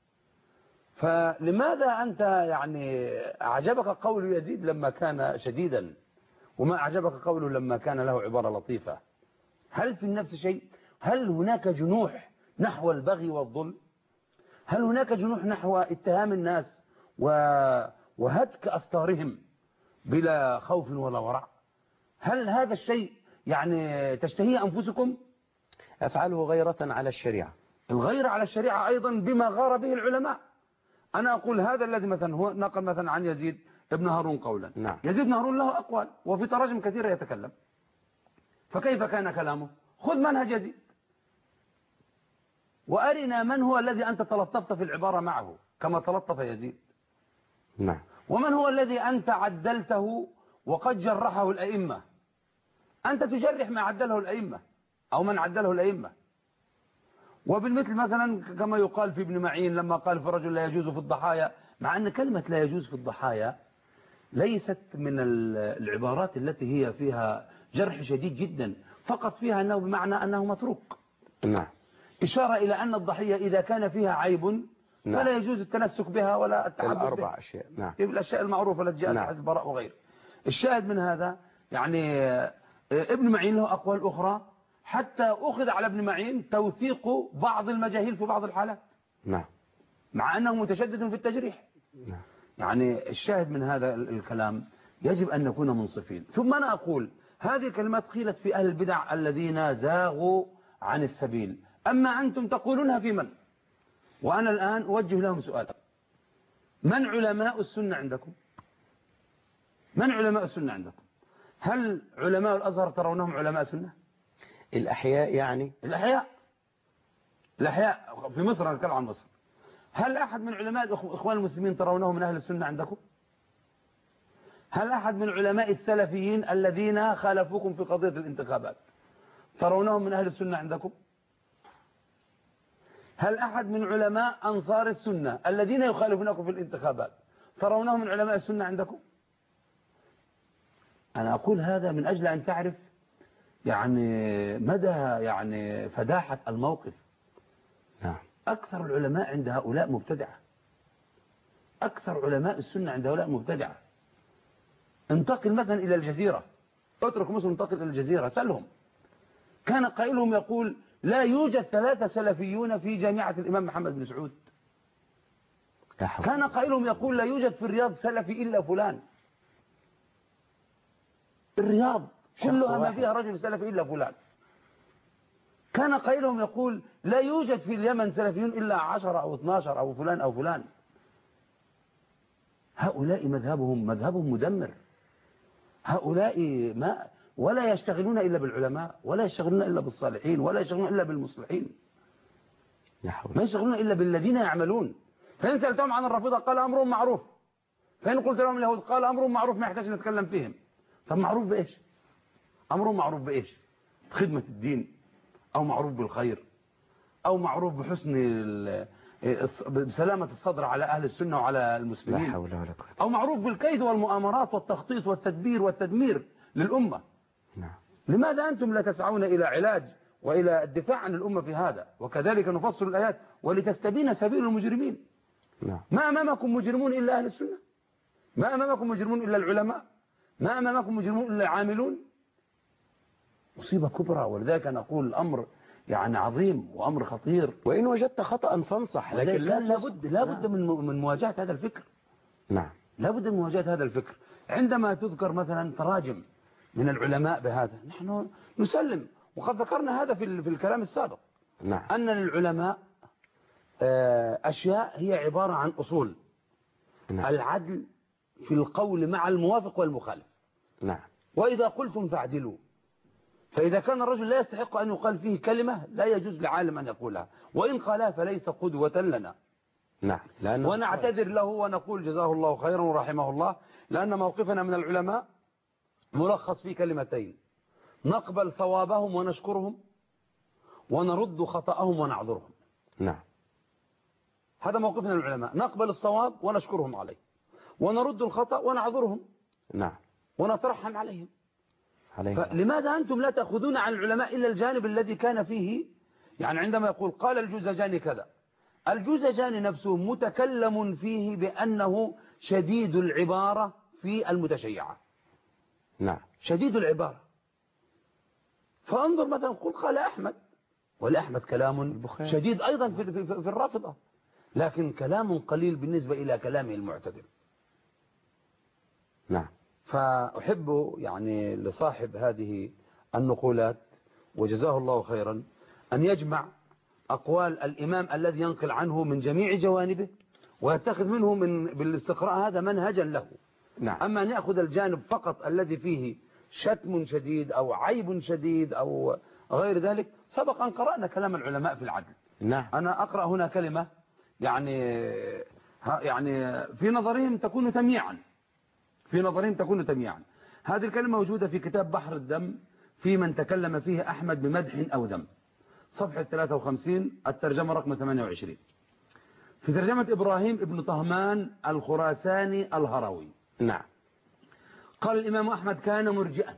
فلماذا أنت يعني أعجبك قول يزيد لما كان شديدا، وما أعجبك قوله لما كان له عبارة لطيفة؟ هل في النفس شيء؟ هل هناك جنوح نحو البغي والظلم؟ هل هناك جنوح نحو اتهام الناس وهتك أستارهم بلا خوف ولا ورع؟ هل هذا الشيء يعني تشتهيه أنفسكم؟ أفعله غيرة على الشريعة. الغيرة على الشريعة أيضا بما غار به العلماء. أنا أقول هذا الذي مثلا هو نقل مثلا عن يزيد ابن هارون قولا. نعم. يزيد بن هارون له أقوال وفي تراجم كثيرة يتكلم، فكيف كان كلامه؟ خذ منهج يزيد وأرنا من هو الذي أنت تلطفت في العبارة معه كما تلطف يزيد. نعم. ومن هو الذي أنت عدلته وقد جرحه الأئمة؟ أنت تجرح ما عدله الأئمة أو من عدله الأئمة. وبالمثل مثلا كما يقال في ابن معين لما قال في الرجل لا يجوز في الضحايا، مع أن كلمة لا يجوز في الضحايا ليست من العبارات التي هي فيها جرح شديد جدا، فقط فيها أنه بمعنى أنه متروك. نعم. إشارة إلى أن الضحية إذا كان فيها عيب نعم. فلا يجوز التنسك بها ولا التعبد بها. الأربع أشياء. نعم. الأشياء المعروفة التي جاءت في حديث البراء وغيره. الشاهد من هذا يعني ابن معين له أقوال أخرى حتى أخذ على ابن معين توثيق بعض المجاهيل في بعض الحالات. نعم. مع أنه متشدد في التجريح. نعم. يعني الشاهد من هذا الكلام يجب أن نكون منصفين. ثم أنا أقول هذه الكلمات قيلت في أهل البدع الذين زاغوا عن السبيل، أما أنتم تقولونها في من؟ وأنا الآن أوجه لهم سؤال، من علماء السنة عندكم؟ من علماء السنة عندكم؟ هل علماء الأزهر ترونهم علماء سنة؟ الأحياء يعني الأحياء الأحياء في مصر، أنا أتكلم عن مصر. هل أحد من علماء الإخوان المسلمين ترونه من أهل السنة عندكم؟ هل أحد من علماء السلفيين الذين خالفوكم في قضية الانتخابات ترونهم من أهل السنة عندكم؟ هل أحد من علماء أنصار السنة الذين يخالفونكم في الانتخابات ترونه من علماء السنة عندكم؟ أنا أقول هذا من أجل أن تعرف يعني مدى يعني فداحة الموقف. نعم. أكثر العلماء عند هؤلاء مبتدعة، أكثر علماء السنة عند هؤلاء مبتدعة. انتقل مثلا إلى الجزيرة، اترك مصر انتقل إلى الجزيرة، سألهم. كان قائلهم يقول لا يوجد ثلاثة سلفيون في جامعة الإمام محمد بن سعود. كان قائلهم يقول لا يوجد في الرياض سلفي إلا فلان. الرياض كلها ما فيها رجل سلفي إلا فلان. كان قائلهم يقول لا يوجد في اليمن سلفيون إلا عشرة أو اثناشر أو فلان أو فلان. هؤلاء مذهبهم مذهبهم مدمر. هؤلاء ما ولا يشتغلون إلا بالعلماء، ولا يشتغلون إلا بالصالحين، ولا يشتغلون إلا بالمصلحين، ما يشتغلون إلا بالذين يعملون. فإن سألتهم عن الرافضة قال أمرهم معروف، فإن قلت لهم اليهود قال أمرهم معروف ما يحتاج نتكلم فيهم. طب معروف بإيش؟ أمرهم معروف بإيش؟ بخدمة الدين، أو معروف بالخير، أو معروف بحسن بسلامة الصدر على أهل السنة وعلى المسلمين، لا حول ولا قوة، أو معروف بالكيد والمؤامرات والتخطيط والتدبير والتدمير للأمة. نعم. لماذا أنتم لا تسعون إلى علاج وإلى الدفاع عن الأمة في هذا؟ وكذلك نفصل الآيات ولتستبين سبيل المجرمين. نعم. ما أمامكم مجرمون إلا أهل السنة، ما أمامكم مجرمون إلا العلماء، ما أمامكم مجرمون إلا العاملون. مصيبة كبرى، ولذلك نقول الأمر يعني عظيم وأمر خطير. وإن وجدت خطأ فانصح، لكن لا لابد لابد من من مواجهة هذا الفكر. نعم. لابد من مواجهة هذا الفكر. عندما تذكر مثلا تراجم من العلماء بهذا نحن نسلم، وقد ذكرنا هذا في في الكلام السابق. نعم. أن للعلماء أشياء هي عبارة عن أصول. نعم. العدل في القول مع الموافق والمخالف. نعم. وإذا قلتم فاعدلوا. فإذا كان الرجل لا يستحق أن يقال فيه كلمة لا يجوز لعالم أن يقولها، وإن قالها فليس قدوة لنا. نعم. لأنه ونعتذر له ونقول جزاه الله خيرا ورحمه الله، لأن موقفنا من العلماء ملخص في كلمتين: نقبل صوابهم ونشكرهم، ونرد خطأهم ونعذرهم. نعم. هذا موقفنا من العلماء، نقبل الصواب ونشكرهم عليه، ونرد الخطأ ونعذرهم. نعم. ونترحم عليهم. عليه. فلماذا أنتم لا تأخذون عن العلماء إلا الجانب الذي كان فيه؟ يعني عندما يقول قال الجوزجاني كذا، الجوزجاني نفسه متكلم فيه بأنه شديد العبارة في المتشيعة. نعم. شديد العبارة. فانظر مثلا قل قال أحمد، ولأحمد كلام البخاري شديد أيضا في, في, في الرافضة، لكن كلام قليل بالنسبة إلى كلامه المعتدل. نعم. فأحب يعني لصاحب هذه النقولات وجزاه الله خيرا أن يجمع أقوال الإمام الذي ينقل عنه من جميع جوانبه، ويتخذ منه من بالاستقراء هذا منهجا له. نعم. أما أن يأخذ الجانب فقط الذي فيه شتم شديد أو عيب شديد أو غير ذلك. سبق أن قرأنا كلام العلماء في العدل. نعم. أنا أقرأ هنا كلمة يعني يعني في نظرهم تكون تمييعا، في نظرهم تكون تمييعا. هذه الكلمة موجودة في كتاب بحر الدم في من تكلم فيه أحمد بمدح أو ذم، صفحة ثلاثة وخمسين، الترجمة رقم ثمانية وعشرين، في ترجمة إبراهيم ابن طهمان الخراساني الهروي. نعم. قال الإمام أحمد كان مرجئا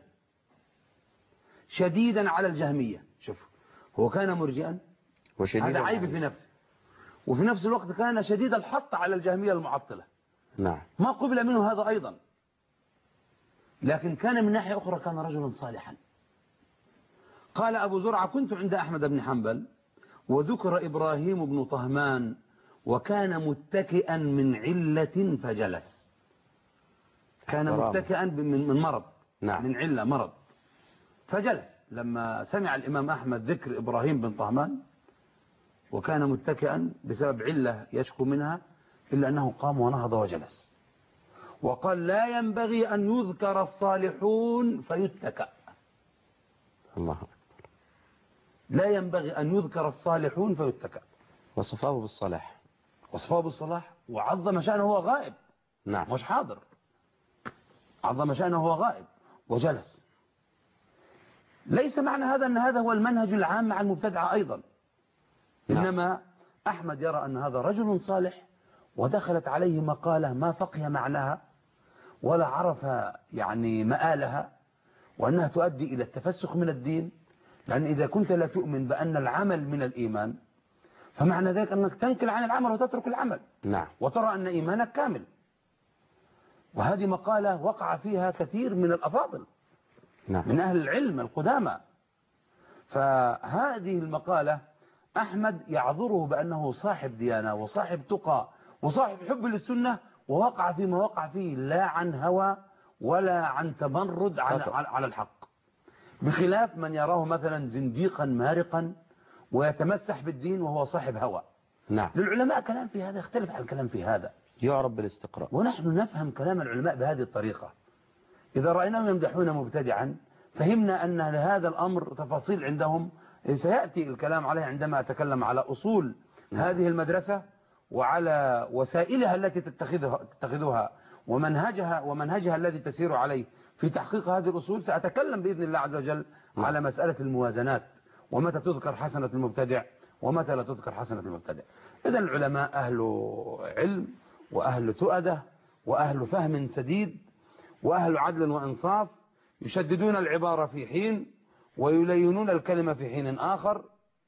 شديدا على الجهمية. شوف، هو كان مرجئا، هذا عيب في نفسه، وفي نفس الوقت كان شديد الحط على الجهمية المعطلة. نعم. ما قبل منه هذا أيضا، لكن كان من ناحية أخرى كان رجلا صالحا. قال أبو زرعة كنت عند أحمد بن حنبل وذكر إبراهيم بن طهمان وكان متكئا من علة فجلس. كان متكئا من مرض. نعم. من علة مرض فجلس. لما سمع الإمام أحمد ذكر إبراهيم بن طهمان وكان متكئا بسبب علة يشكو منها، إلا أنه قام ونهض وجلس وقال لا ينبغي أن يذكر الصالحون فيتكأ. الله. لا ينبغي أن يذكر الصالحون فيتكأ. وصفاه بالصلاح. وصفاه بالصلاح وعظم شأنه هو غائب. نعم. مش حاضر. عظم شأنه هو غائب وجلس. ليس معنى هذا أن هذا هو المنهج العام مع المبتدعة أيضا. نعم. إنما أحمد يرى أن هذا رجل صالح ودخلت عليه مقالة ما فقه معناها ولا عرف يعني مآلها، وأنها تؤدي إلى التفسخ من الدين، لأن إذا كنت لا تؤمن بأن العمل من الإيمان فمعنى ذلك أنك تنكل عن العمل وتترك العمل. نعم. وترى أن إيمانك كامل. وهذه مقالة وقع فيها كثير من الأفاضل. نعم. من أهل العلم القدامى. فهذه المقالة أحمد يعذره بأنه صاحب ديانة وصاحب تقى وصاحب حب للسنة، ووقع فيما وقع فيه لا عن هوى ولا عن تمرد على الحق، بخلاف من يراه مثلا زنديقا مارقا ويتمسح بالدين وهو صاحب هوى. نعم. للعلماء كلام في هذا يختلف عن الكلام في هذا، يعرف بالاستقراء، ونحن نفهم كلام العلماء بهذه الطريقة. إذا رأيناهم يمدحون مبتدعا فهمنا أن لهذا الأمر تفاصيل عندهم سيأتي الكلام عليه عندما أتكلم على أصول هذه المدرسة وعلى وسائلها التي تتخذها, تتخذها ومنهجها ومنهجها الذي تسير عليه في تحقيق هذه الأصول. سأتكلم بإذن الله عز وجل على مسألة الموازنات، ومتى تذكر حسنة المبتدع ومتى لا تذكر حسنة المبتدع. إذن العلماء أهل علم وأهل تؤدة وأهل فهم سديد وأهل عدل وإنصاف، يشددون العبارة في حين ويلينون الكلمة في حين آخر،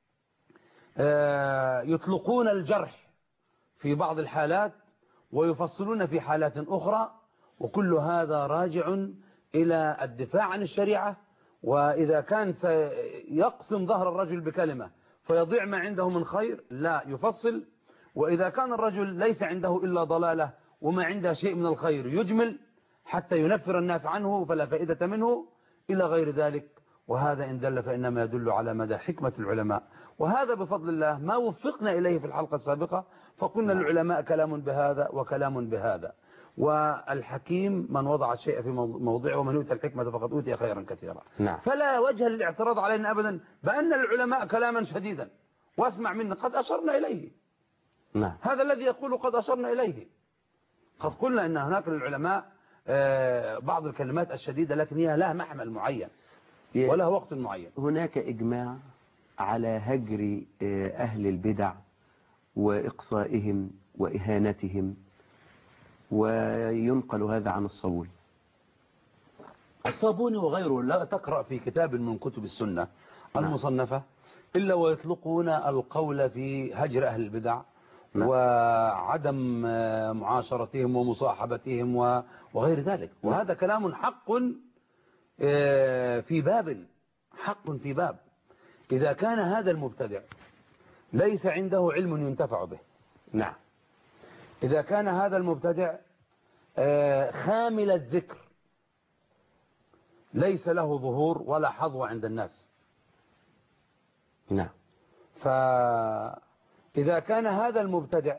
يطلقون الجرح في بعض الحالات ويفصلون في حالات أخرى، وكل هذا راجع إلى الدفاع عن الشريعة. وإذا كان سيقسم ظهر الرجل بكلمة فيضيع ما عنده من خير لا يفصل، وإذا كان الرجل ليس عنده إلا ضلالة وما عنده شيء من الخير يجمل حتى ينفر الناس عنه فلا فائدة منه إلى غير ذلك. وهذا إن دل فإنما يدل على مدى حكمة العلماء، وهذا بفضل الله ما وفقنا إليه في الحلقة السابقة، فقلنا العلماء كلام بهذا وكلام بهذا، والحكيم من وضع الشيء في موضعه ومن يؤتى الحكمة فقد أوتي خيرا كثيرا. نعم. فلا وجه للاعتراض علينا أبدا بأن العلماء كلاما شديدا واسمع منا قد أشرنا إليه. نعم. هذا الذي يقول قد أشرنا إليه. قد قلنا أن هناك للعلماء بعض الكلمات الشديدة لكن هي لها محمل معين ولا وقت معين. هناك إجماع على هجر أهل البدع وإقصائهم وإهانتهم، وينقل هذا عن الصابوني. الصابوني وغيره لا تقرأ في كتاب من كتب السنة المصنفة إلا ويطلقون القول في هجر أهل البدع وعدم معاشرتهم ومصاحبتهم وغير ذلك، وهذا كلام حق في باب حق في باب. إذا كان هذا المبتدع ليس عنده علم ينتفع به، نعم، إذا كان هذا المبتدع خامل الذكر ليس له ظهور ولا حظوة عند الناس، نعم، فإذا كان هذا المبتدع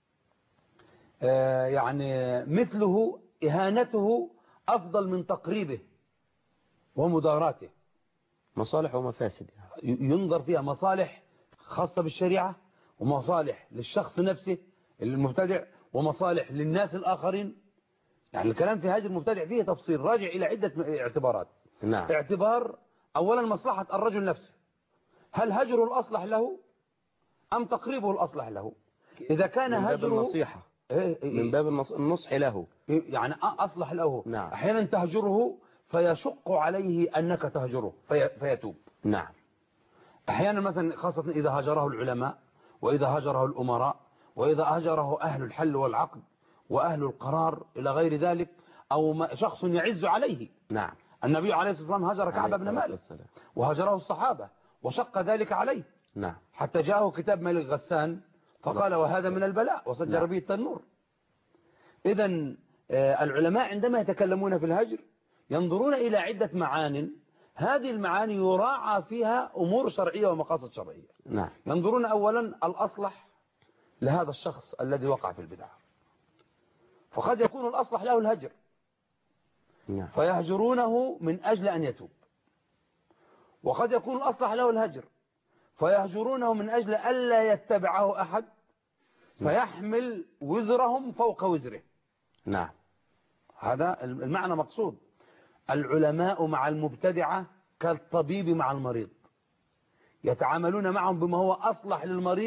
يعني مثله إهانته أفضل من تقريبه ومداراته، مصالح ومفاسد، ينظر فيها مصالح خاصة بالشريعة ومصالح للشخص نفسه المبتدع ومصالح للناس الآخرين. يعني الكلام في هجر المبتدع فيه تفصيل راجع إلى عدة اعتبارات. نعم. اعتبار أولا مصلحة الرجل نفسه، هل هجره الأصلح له أم تقريبه الأصلح له؟ إذا كان من باب هجره النصيحة، إيه إيه من باب النصح له، يعني أصلح له. نعم. أحيانا تهجره فيشق عليه أنك تهجره في فيتوب. نعم. أحيانا مثلا خاصة إذا هجره العلماء وإذا هجره الأمراء وإذا هجره أهل الحل والعقد وأهل القرار إلى غير ذلك، أو شخص يعز عليه. نعم. النبي عليه الصلاة والسلام هجر كعب بن مالك وهجره الصحابة وشق ذلك عليه. نعم. حتى جاءه كتاب ملك غسان فقال وهذا من البلاء وسجر نعم. به التنور. إذن العلماء عندما يتكلمون في الهجر ينظرون إلى عدة معان، هذه المعاني يراعى فيها أمور شرعية ومقاصد شرعية. نعم. ينظرون أولا الأصلح لهذا الشخص الذي وقع في البدعة، فقد يكون الأصلح له الهجر، نعم. فيهجرونه من أجل أن يتوب، وقد يكون الأصلح له الهجر فيهجرونه من أجل ألا يتبعه أحد فيحمل وزرهم فوق وزره. نعم. هذا المعنى مقصود. العلماء مع المبتدعة كالطبيب مع المريض، يتعاملون معهم بما هو أصلح للمريض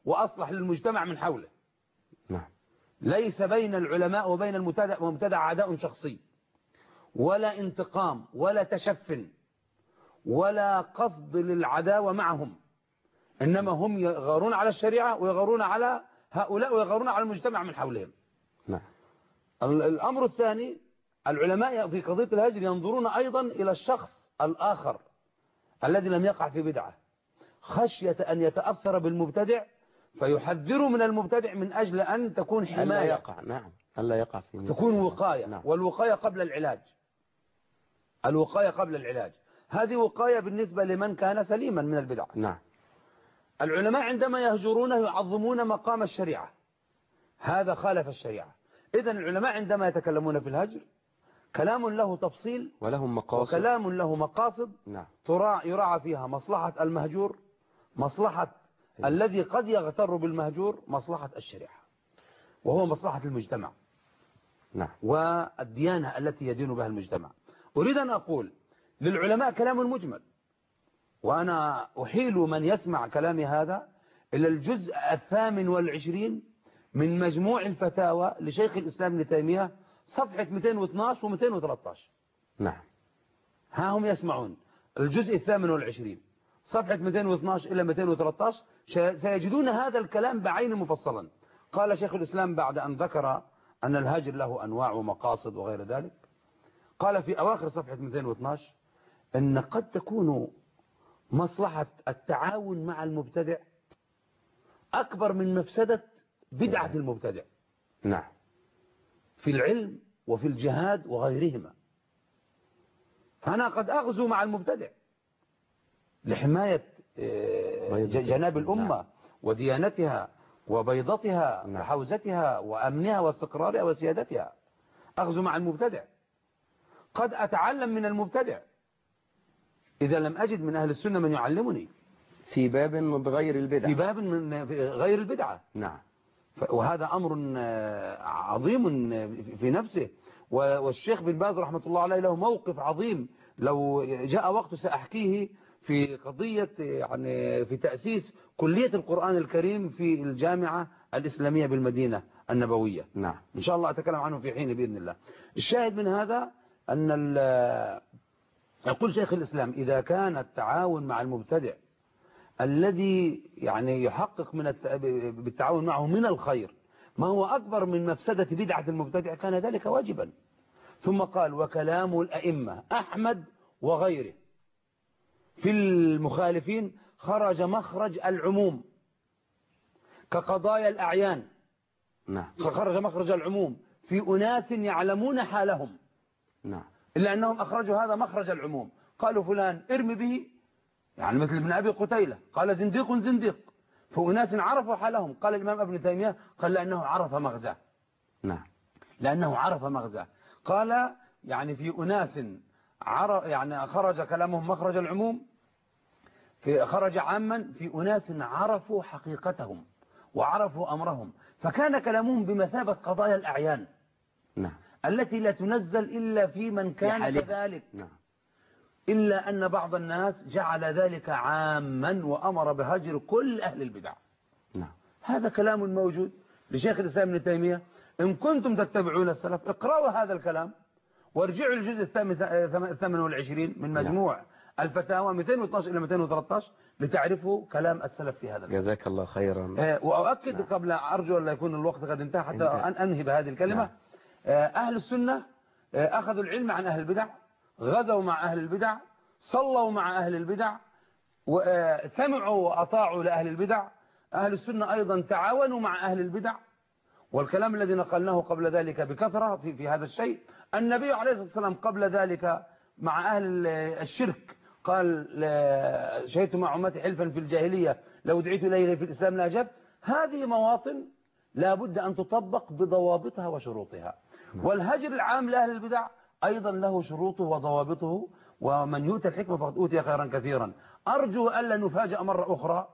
وأصلح للمجتمع من حوله. نعم. ليس بين العلماء وبين المبتدع ومبتدع عداء شخصي ولا انتقام ولا تشف ولا قصد للعداوة معهم، إنما هم يغارون على الشريعة ويغارون على هؤلاء ويغارون على المجتمع من حولهم. نعم. الأمر الثاني، العلماء في قضية الهجر ينظرون أيضا إلى الشخص الآخر الذي لم يقع في بدعة، خشية أن يتأثر بالمبتدع فيحذروا من المبتدع من أجل أن تكون ألا حماية. يقع. نعم. ألا يقع في تكون وقاية. نعم. والوقاية قبل العلاج. الوقاية قبل العلاج هذه وقاية بالنسبة لمن كان سليما من البدع. نعم. العلماء عندما يهجرونه يعظمون مقام الشريعة، هذا خالف الشريعة. إذن العلماء عندما يتكلمون في الهجر كلام له تفصيل ولهم مقاصد وكلام له مقاصد. نعم. تراعى يراعى فيها مصلحة المهجور، مصلحة الذي قد يغتر بالمهجور، مصلحة الشريعة وهو مصلحة المجتمع. نعم. والديانة التي يدين بها المجتمع. أريد أن أقول للعلماء كلام مجمل، وأنا أحيل من يسمع كلامي هذا إلى الجزء الثامن والعشرين من مجموع الفتاوى لشيخ الإسلام ابن تيمية، صفحة مئتين واثناشر ومئتين وثلاثة عشر. نعم. ها هم يسمعون الجزء الثامن والعشرين صفحة مئتين واثناشر إلى مئتين وثلاثة عشر، سيجدون هذا الكلام بعين مفصلا. قال شيخ الإسلام بعد أن ذكر أن الهجر له أنواع ومقاصد وغير ذلك، قال في أواخر صفحة مئتين واثناشر أن قد تكون مصلحة التعاون مع المبتدع أكبر من مفسدة بدعة المبتدع. نعم. في العلم وفي الجهاد وغيرهما. فأنا قد أغزو مع المبتدع لحماية جناب الأمة نعم. وديانتها وبيضتها نعم. وحوزتها وأمنها واستقرارها وسيادتها. أغزو مع المبتدع. قد أتعلم من المبتدع إذا لم أجد من أهل السنة من يعلمني في باب بغير البدع. في باب من غير البدعة. نعم. وهذا أمر عظيم في نفسه. والشيخ بن باز رحمة الله عليه له موقف عظيم، لو جاء وقت سأحكيه، في قضية يعني في تأسيس كلية القرآن الكريم في الجامعة الإسلامية بالمدينة النبوية. نعم. إن شاء الله أتكلم عنه في حين بإذن الله. الشاهد من هذا أن يقول شيخ الإسلام إذا كان التعاون مع المبتدع الذي يعني يحقق من بالتعاون معه من الخير ما هو أكبر من مفسدة بدعة المبتدع كان ذلك واجبا. ثم قال وكلام الأئمة أحمد وغيره في المخالفين خرج مخرج العموم كقضايا الأعيان. نعم. خرج مخرج العموم في أناس يعلمون حالهم. نعم. إلا أنهم أخرجوا هذا مخرج العموم، قالوا فلان ارمي به، يعني مثل ابن أبي قتيلة قال زنديق زنديق، فأناس عرفوا حالهم. قال الإمام ابن تيمية قال لأنه عرف مغزاه. نعم. لأنه عرف مغزاه. قال يعني في أناس عرف يعني خرج كلامهم مخرج العموم، في خرج عاما في أناس عرفوا حقيقتهم وعرفوا أمرهم، فكان كلامهم بمثابة قضايا الأعيان. نعم. التي لا تنزل إلا في من كان كذلك. نعم. إلا أن بعض الناس جعل ذلك عاما وأمر بهجر كل أهل البدع. نعم. هذا كلام موجود لشيخ الإسلام ابن تيمية. إن كنتم تتبعون السلف اقرأوا هذا الكلام وارجعوا للجزء الثامن والعشرين من مجموع نعم. الفتاوى مئتين واثناشر إلى مئتين وثلاثة عشر لتعرفوا كلام السلف في هذا. جزاك الله خيرا. وأؤكد نعم. قبل أرجو أن لا يكون الوقت قد انتهى حتى أن أنهي بهذه الكلمة. نعم. أهل السنة أخذوا العلم عن أهل البدع، غزوا مع أهل البدع، صلوا مع أهل البدع، وسمعوا وأطاعوا لأهل البدع. أهل السنة أيضا تعاونوا مع أهل البدع. والكلام الذي نقلناه قبل ذلك بكثرة في, في هذا الشيء، النبي عليه الصلاة والسلام قبل ذلك مع أهل الشرك قال شهدت مع أمتي حلفا في الجاهلية لو دعيت إليه في الإسلام لاجبت. هذه مواطن لا بد أن تطبق بضوابطها وشروطها. والهجر العام لأهل البدع أيضا له شروطه وضوابطه، ومن يؤتى الحكمة فقد أوتي خيرا كثيرا. أرجو ألا نفاجأ مرة أخرى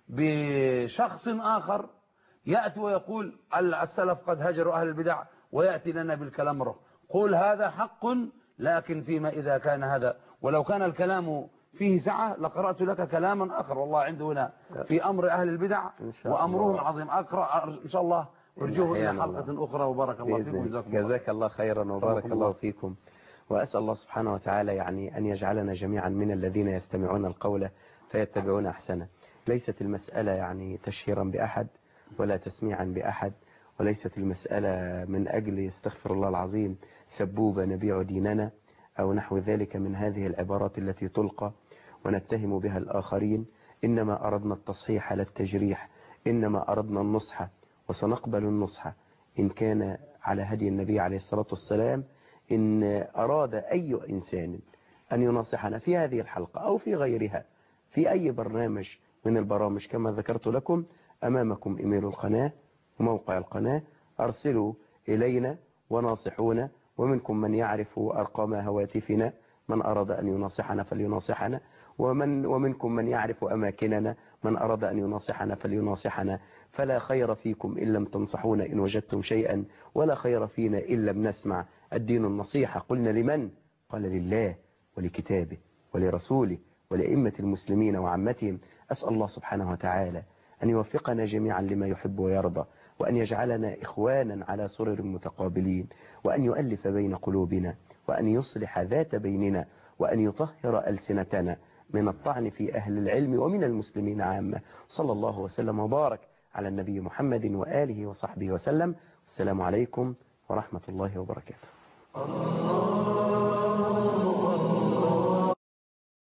بشخص آخر يأتي ويقول السلف قد هجروا أهل البدع ويأتي لنا بالكلام رخ. قول هذا حق، لكن فيما إذا كان هذا، ولو كان الكلام فيه سعة لقرأت لك كلاما آخر، والله عنده هنا في أمر أهل البدع وأمرهم عظيم. أقرأ إن شاء الله ارجوه إلى حلقة أخرى، وبارك الله فيكم وجزاكم الله. جزاك الله خيرا وبارك الله فيكم، وأسأل الله سبحانه وتعالى يعني أن يجعلنا جميعا من الذين يستمعون القول فيتبعون أحسنه. ليست المسألة يعني تشهيرا بأحد ولا تسميعا بأحد، وليست المسألة من أجل استغفر الله العظيم سبوبة نبيع ديننا أو نحو ذلك من هذه العبارات التي تلقى ونتهم بها الآخرين. إنما أردنا التصحيح لا التجريح، إنما أردنا النصح، وسنقبل النصح إن كان على هدي النبي عليه الصلاة والسلام. إن أراد أي إنسان أن ينصحنا في هذه الحلقة أو في غيرها في أي برنامج من البرامج كما ذكرت لكم، أمامكم إيميل القناة وموقع القناة، أرسلوا إلينا وناصحونا، ومنكم من يعرف أرقام هواتفنا، من أراد أن يناصحنا فليناصحنا، ومن ومنكم من يعرف أماكننا، من أراد أن يناصحنا فليناصحنا. فلا خير فيكم إن لم تنصحونا إن وجدتم شيئا، ولا خير فينا إن لم نسمع. الدين النصيحة. قلنا لمن؟ قال لله ولكتابه ولرسوله ولأئمة المسلمين وعامتهم. أسأل الله سبحانه وتعالى أن يوفقنا جميعا لما يحب ويرضى، وأن يجعلنا إخوانا على سرر متقابلين، وأن يؤلف بين قلوبنا، وأن يصلح ذات بيننا، وأن يطهر ألسنتنا من الطعن في أهل العلم ومن المسلمين عامة. صلى الله وسلم وبارك على النبي محمد وآله وصحبه وسلم. السلام عليكم ورحمة الله وبركاته.